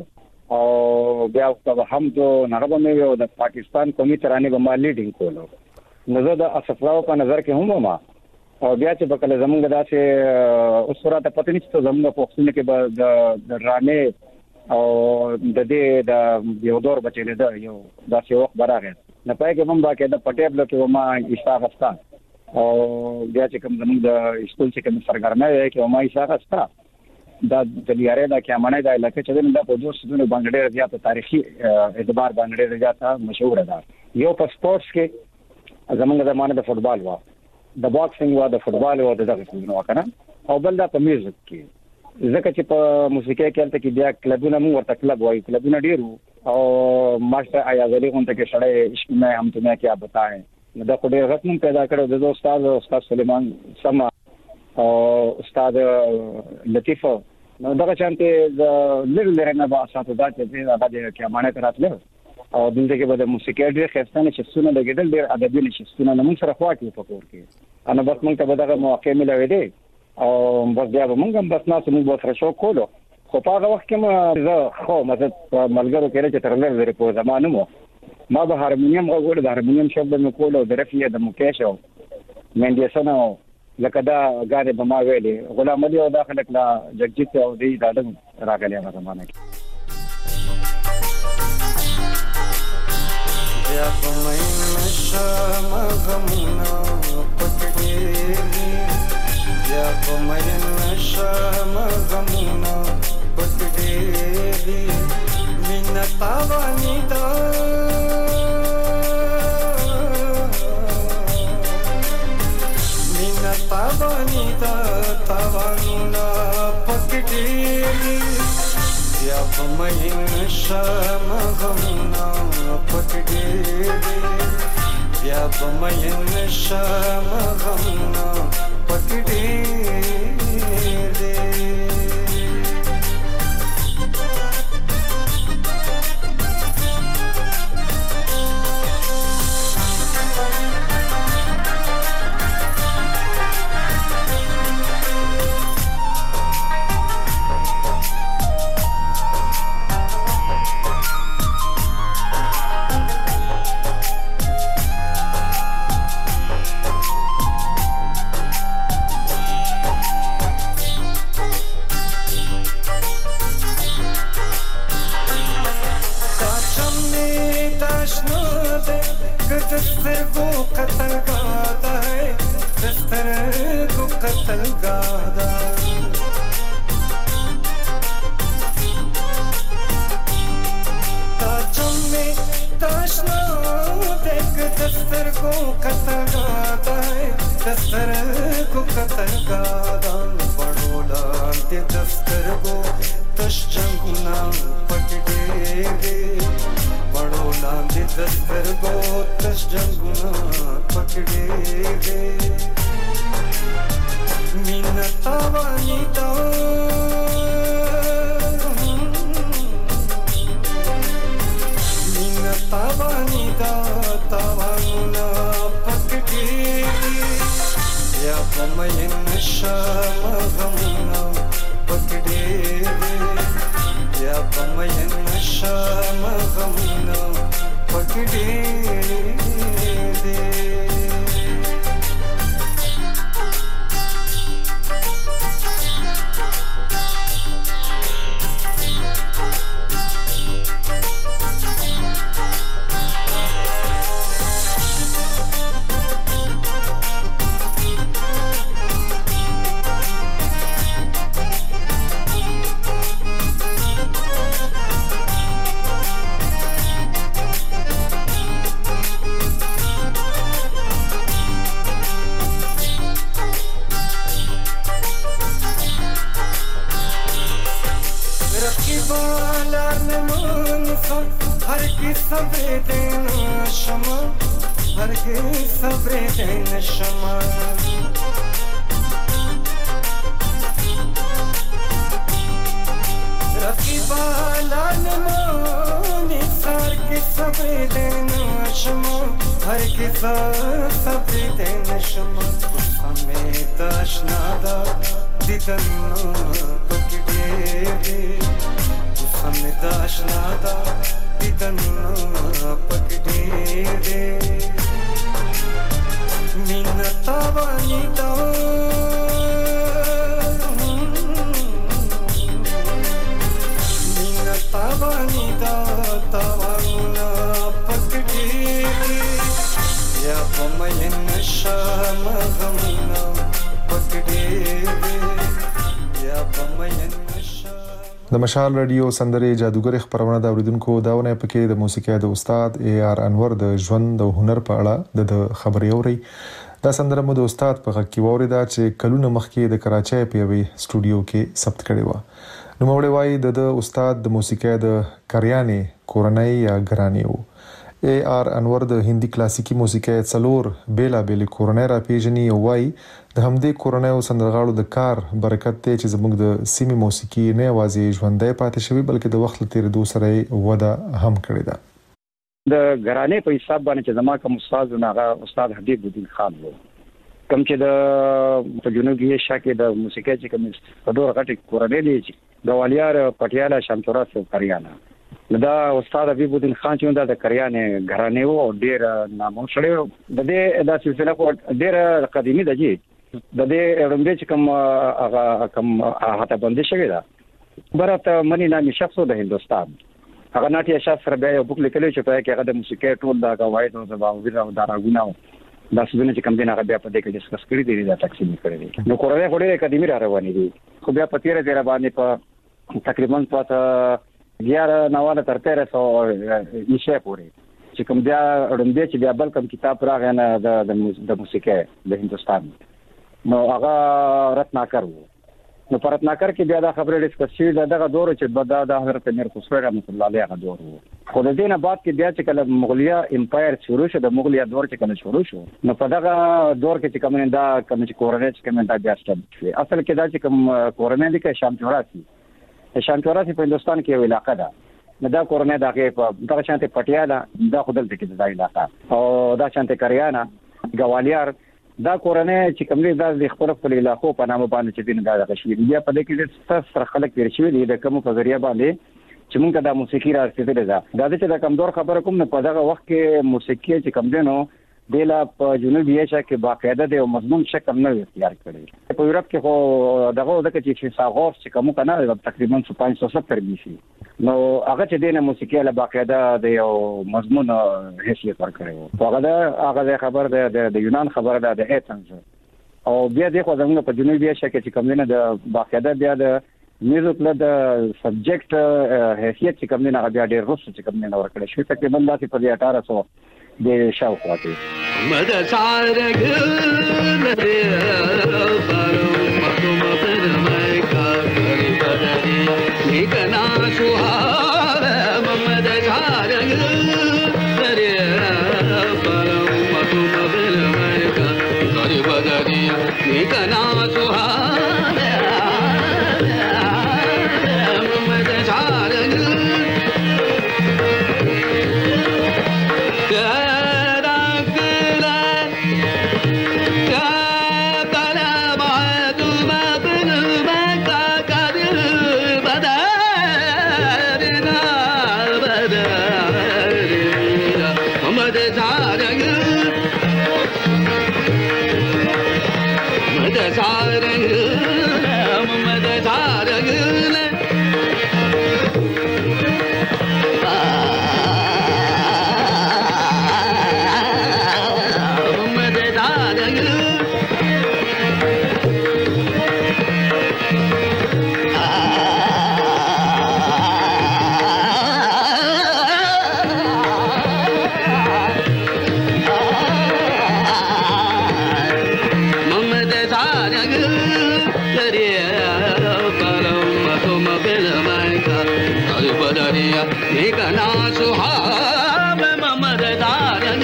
او بیا په هم ته نغبه مې وو د پاکستان قومي ترانې به ما لیډینګ کولو. نو زه د اسفراو په نظر کې هم ما او بیا چې په کله زمونږ داسې اوس راته پته نشته زمونږ په وختونو کې به د د رانې او د دې د یو دور بچلې ده یو داسې وخت براغه نه پای کې هم باکې د پټېبل کې ما ایستاغستا او بیا چې کوم زمونږ د سکول چې کوم سرګرمه کې ما ایستاغستا دا د لیارې د کیامانه د علاقې چې د په دوه سدونه باندې زیات تاریخي اعتبار باندې زیات مشهور ده. یو په سپورتس کې زمونږ د مانه د فوتبال وا د باکسینګ وا د فوتبال وا د دغه څه کنه او بل دا په میوزیک کې ځکه چې په موسیقۍ کې تل کې بیا کلبونه مو ورته کلب وایي کلبونه ډیرو او ماستر آیا غلي غونډه کې شړې عشق مې هم ته کیا بتائیں نو دا ډېر غټم پیدا کړو د استاد استاد سلیمان سما او استاد لطیف نو دا چانته د لږ لږ نه با اساتذه چې دا د کیامانه تراتله او دلته کې به د موسیقۍ ډېر خستانه چې سونه د ګډل ډېر ادبي نشي سونه نو موږ سره خوا کې په کور کې انا بس موږ ته به دغه موقع ملوي دي او بس بیا به موږ هم بس ناس موږ به سره شو کولو خو په هغه وخت کې ما زه خو مثلا ملګرو کې چې تر لږ لري په زمانه مو ما به هارمونیم غوړ د هارمونیم شوب به کولو د رفیه د مکیش او مندیسونو لکه دا غاړه به ما ویلې غلام علي او داخله کلا جگجیت او دی دادم راغلی هغه زمانه کې یا پمین شام غمنا پکړې یا پمین شام غمنا پکړې مینا تاوانی دا مینا تاوانی دا تاوانونه پکړې یا پمین شام غمنا پکړې یا پمین شام غمنا پکړې بالان منصر هرگی صبر دین شما هرگی صبر دین شما رفی بالان منصر هرگی صبر دین شما هرگی صبر دین شما همه داشنادا دیدن پکڑی همه داشنادا دیدن پکڑی مین تاوانی دا مین تاوانی دا تاوانا پکڑی یا پمین شام غمینا پکڑی یا پمین د مشال رادیو سندره جادوګر خبرونه دا اوریدونکو داونه پکې د موسیقي د استاد اے آر انور د ژوند او هنر په اړه د خبري اوري دا سندره مو د استاد په غږ کې وریدا چې کلونه مخکې د کراچۍ په یوې سټوډیو کې ثبت کړي و نو موږ وایي د استاد د موسیقي د کریانې کورنۍ یا ګرانی وو اے آر انور د هندي کلاسیکي موسیقي څلور بیلا بیل کورنۍ را پیژني او وایي د همدې کورنۍ او سندرغاړو د کار برکت ته چې زموږ د سیمې موسیقي نه یوازې ژوندۍ پاتې شوی بلکې د وخت تیریدو سره وده هم کړې ده د ګرانې په حساب باندې چې زما کوم استاد ناغه استاد حبیب الدین خان وو کوم چې د په جنوبي ایشیا کې د موسیقي چې کوم په ډور غټي کورنۍ دي چې د والیار پټیالا شامتورا سو کریانا دا استاد حبیب الدین خان چې دا د کریانې ګرانې وو او ډېر نامو شړې د دې د سلسله په ډېر قدیمی ده چې د دې وړاندې چې کوم هغه کوم هاته باندې شوی دا برته منی نامي شخص د هندستان هغه ناټي شخص سره بیا یو بوک لیکلی چې په کې هغه د موسیقي ټول دا قواعد او د باور او د راګونو دا څه چې کوم دین هغه بیا په دې کې ډیسکس کړی دی دا تقسیم کړی دی نو کورنۍ خوري قدیمی را روانې دي خو بیا په تیر تیر باندې په تقریبا په بیا نواله تر تیر سو نشه پورې چې کوم بیا وړاندې چې بیا بل کوم کتاب راغی نه د د موسیقي د هندستان نو هغه رتناکر وو نو په رتناکر کې بیا دا خبره ډیسکس شوې ده دغه دور چې بدا د حضرت امیر خسرو رحمت الله علیه هغه دور وو خو د دې نه بعد کې بیا چې کله مغولیا امپایر شروع شو د مغولیا دور چې کله شروع شو نو په دغه دور کې چې کوم دا کوم چې کورنۍ چې کوم دا بیا ستاسو شي اصل کې دا چې کوم کورنۍ د کې شام چوراسی شام چوراسی په هندستان کې یو علاقہ ده نو دا کورنۍ دغه په دغه شانته پټیالا دا خودل د کې د علاقہ او دا شانته کریانا ګوالیار دا کورنۍ چې کوم دا د خپل خپل علاقو په نامه باندې چې دین دا غشي بیا په دې کې ستاسو سره خلک تیر شوی دي د کوم په ذریعہ باندې چې موږ دا موسیقي راځي دا د چې د کمزور خبره کوم نه په دغه وخت کې موسیقي چې کوم دینو دلا په جنوبي ایشیا کې باقاعده د مضمون شکل نه اختیار کړی په یورپ کې خو دغه د چې فیثاغورس چې کوم کنه تقریبا پانصد و ستر بي سي نو هغه چې دینه موسیقي له باقاعده د یو مضمون حیثیت ورکړي هغه دا هغه خبر د یونان خبره ده د ایتنز او بیا د خو زموږ په جنوبي ایشیا کې چې کوم نه د باقاعده بیا د میوزیک له د سبجیکټ حیثیت چې کوم نه هغه بیا ډېر روس چې کوم نه ورکړي شو تقریبا داسې په اټھارہ سو د شاوخوا کې مد سارګ لري پرو مخم پر مای کا کری بدري نکنا سوهار مد سارګ لري پرو مخم پر مای کا کری بدري نکنا سوهار مد سارګ Maria, Paloma, Toma, Bella, Maica. एक ना सुहाव ममरदारन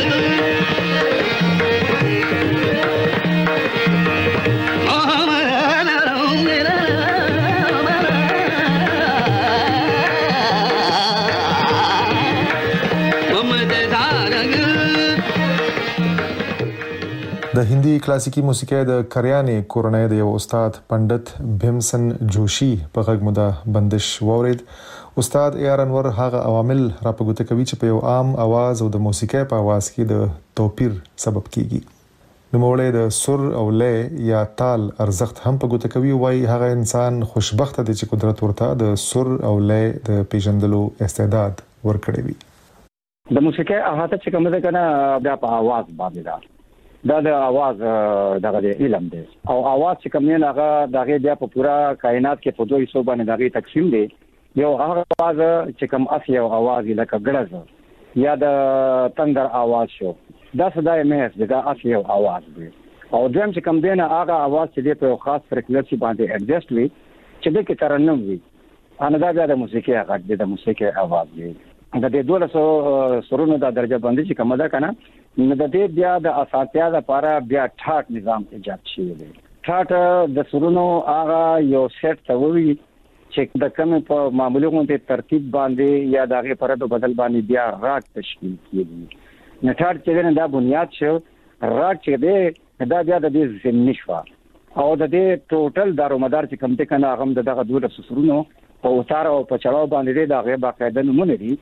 د هندي کلاسیکي موسیقۍ د کریانې کورنۍ د یو استاد پندت بھیمسن جوشي په غږ مو د بندش وورید. استاد اے آر انور هغه عوامل را په ګوته کوي چې په یو عام आवाज او د موسیقۍ په आवाज کې د توپیر سبب کیږي. نوموړی د سر او لې یا تال ارزښت هم په ګوته کوي. وایي هغه انسان خوشبخته دی چې قدرت ورته د سر او لې د پیژندلو استعداد ورکړی وي. د موسیقۍ احاطه چې کوم ده کنه بیا په आवाज باندې ده. دا د आवाज دغه علم دی او आवाज چې کوم نه هغه دغه بیا په پورا کائنات کې په دوه حصو باندې دغه تقسیم دی. یو هغه आवाज چې کوم اصلي او आवाज لکه ګړز یا د تندر आवाज شو دا صداي مې دا اصلي او आवाज دی. او دویم چې کوم دی نه هغه आवाज چې په خاص فریکوئنسي باندې اډجسټ وي چې د کې ترنم وي ان دا بیا د موسیقي هغه د موسیقي आवाज دی. د دې دوه سو سرونو د درجه باندې چې کومه ده کنه نو د دې بیا د اساتیا لپاره بیا ټاټ نظام ایجاد شوی دی. ټاټ د سرونو هغه یو سیټ ته وی چې د کوم په معمولی غونډه ترتیب باندې یا دغه پرد بدل باندې بیا راګ تشکیل کیږي. نه ټاټ چې نه دا بنیاد شو راګ چې دی دا بیا د دې زمینی شو او د دې ټوټل دارومدار چې کوم ته کنه هغه دغه دوه سرونو په اوتار او په چړاو باندې دغه باقاعده نمونه دي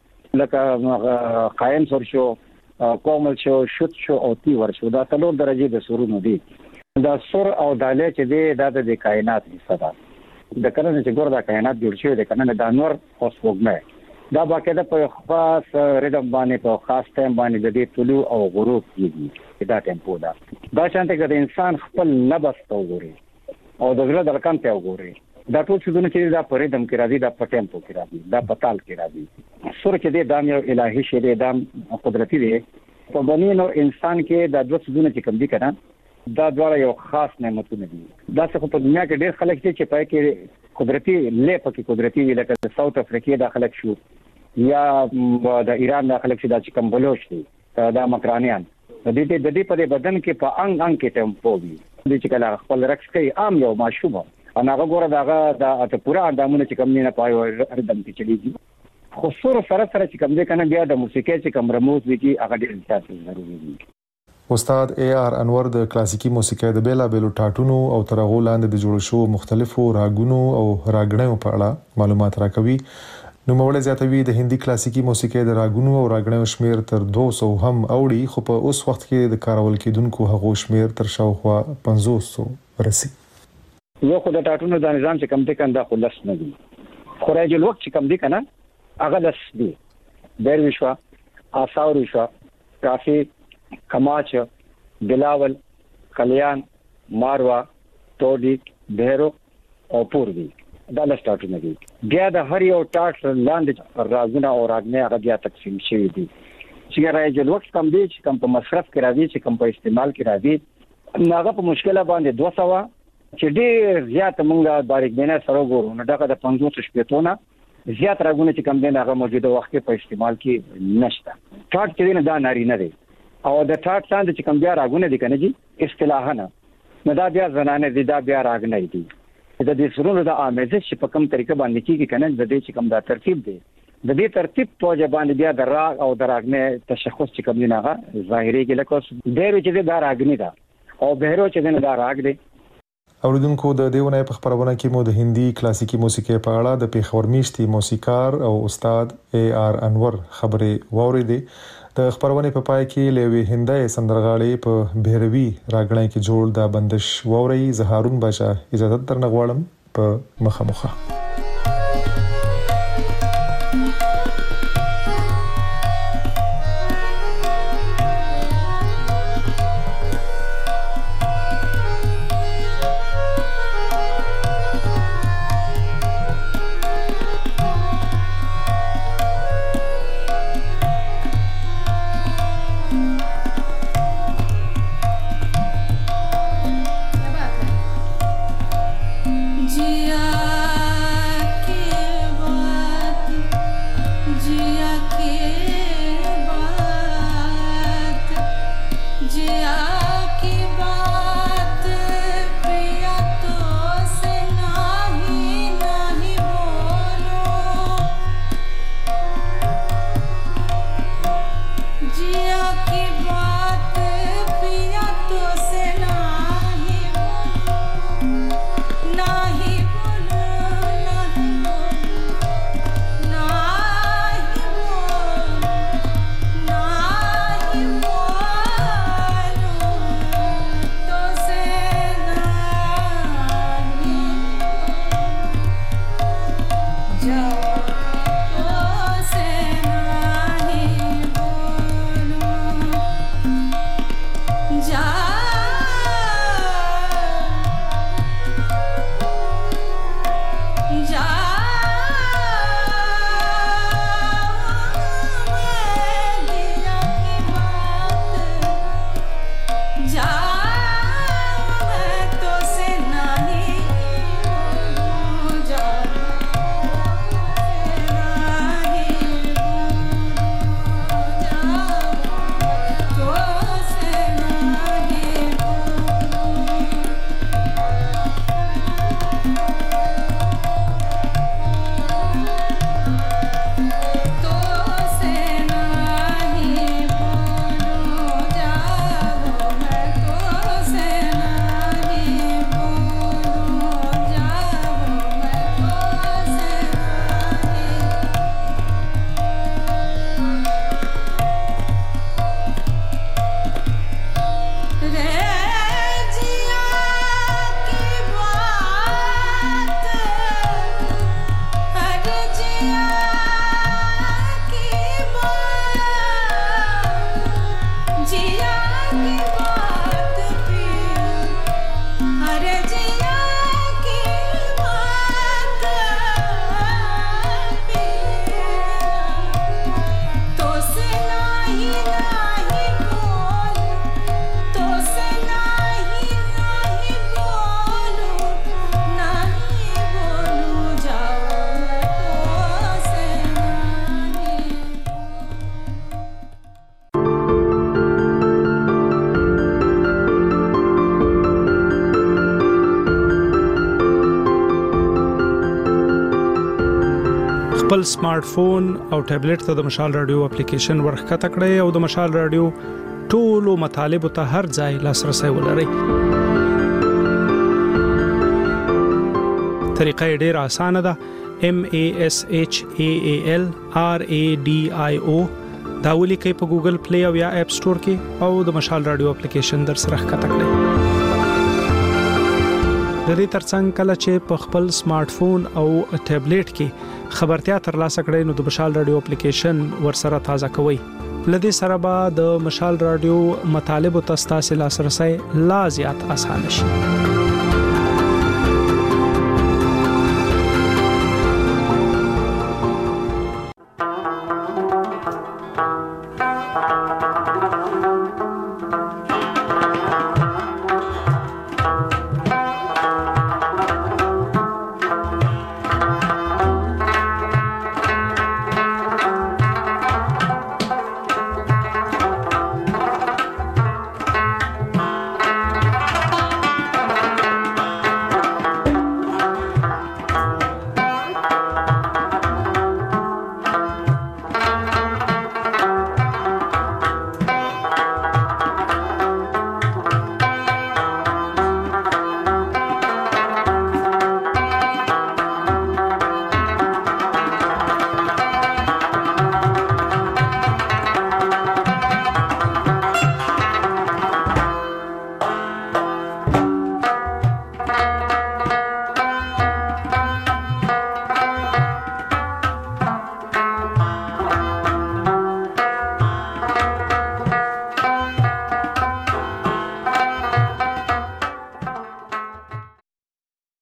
لکه قائم سر شو کومل شو شوت شو او تی ور شو دا څلور درجه د سرونو دي. دا سر او داله چې دی د کائنات حصہ ده. د کنه چې ګور د کائنات جوړ شوی دی کنه د انور او سپوږمۍ دا باقاعده په خاص ریدم باندې په خاص ټایم باندې د دې طلوع او غروب کیږي. دا ټیمپو ده. دا شانته د انسان خپل نبض ته وګوري او د زړه دړکن ته وګوري. دا ټول څه چې دا په ریدم کې راځي دا په ټیمپو کې راځي دا په تال کې راځي. سر چې دی دا یو الهي شی دی دا قدرتي دی. په بنینو انسان کې دا دوه څه چې کوم دي کنه دا ډول یو خاص نعمتونه دي. دا څه په دنیا کې ډېر خلک دي چې پای کې قدرتي لې پکې قدرتي لکه د ساوث افریقا د خلک شو یا د ایران د خلک شو د چکم بلوچ دي دا مکرانیان د دې د دې په بدن کې په انګ انګ کې ټمپو وي د چې کله خپل رقص کوي عام یو ماشوبه انا هغه دغه د اته پورا اندامونه چې کوم نه پایو ردم کې چلیږي. خو سره سره سره چې کوم دې کنه بیا د موسیقۍ چې کوم رموز وی کی هغه ډېر اساسي ضروري دي. استاد اے آر انور د کلاسیکي موسیقۍ د بیلا بیلو ټاټونو او ترغو لاندې د جوړ شو مختلفو راګونو او راګړنو په اړه معلومات راکوي. نو موږ زیاتوي د هندي کلاسیکي موسیقۍ د راګونو او راګړنو شمیر تر دوه سوه هم اوړي خو په اوس وخت کې د کارول کېدونکو هغو شمیر تر شاوخوا پنځوس سوه رسي. یو خو د ټاټونو د نظام چې کم دي کنده خلاص نه دي. خورایج الوقت چې کم دي کنه هغه لس دي. بیر وشوا آثار وشوا کافی کماچ بلاول کلیان ماروا ټوډی بهرو او پوروي دا لس ټاټونه دي. بیا د هر یو ټاټ لاندې راګونه او راګنه هغه بیا تقسیم شوی دي. چې راځي الوقت کم دي چې کم په مصرف کې راځي چې کم په استعمال کې راځي هغه په مشکله باندې دوه سوه چې ډېر زیات مونږه باریک بینه سره ګورو نو دغه د پنځوس شپږونه زیات راګونه چې کم دي هغه موجوده وخت په استعمال کې نشته. ټاټ چې نه دا ناری نه دی او د ټاټ څنګه چې کم بیا راګونه دي کنه جی اصطلاحاً نو دا بیا زنانه دي دا بیا راګنه دي. د دې سرونو د امیزش په کوم طریقه باندې کیږي کنه د دې چې کوم دا ترتیب دی د دې ترتیب په ځای باندې بیا د راګ او د راګنه تشخص چې کوم نه هغه ظاهري کې لکه ډېر چې دا راګنی دا او بهرو چې نه دا راګ دی. اوریدونکو د دیونه په خبرونه کې مو د هندي کلاسیکي موسیقۍ په اړه د پیښور میشتي موسیقار او استاد اے آر انور خبرې واوریدې. د خبرونه په پای کې لوي هندي سندرغاړي په بهروي راګړای کې جوړ د بندش ووري زهارون بچا اجازه درنه غواړم په مخامخه. जिया خپل سمارټ فون او ټابلیټ ته د مشال رادیو اپلیکیشن ورخکته کړئ او د مشال رادیو ټولو مطالب ته هر ځای لاسرسي ولرئ. طریقه ډیره اسانه ده. M A S H A A L R A D I O دا ولیکئ په ګوګل پلی او یا اپ سٹور کې او د مشال رادیو اپلیکیشن در سره ښکته کړئ. د دې ترڅنګ کله چې په خپل سمارټ فون او ټابلیټ کې خبرتیا ترلاسه کړئ نو د مشال رادیو اپلیکیشن ورسره تازه کوئ. لدې سره به د مشال رادیو مطالب او تاسو لاسرسي لا زیات اسانه شي.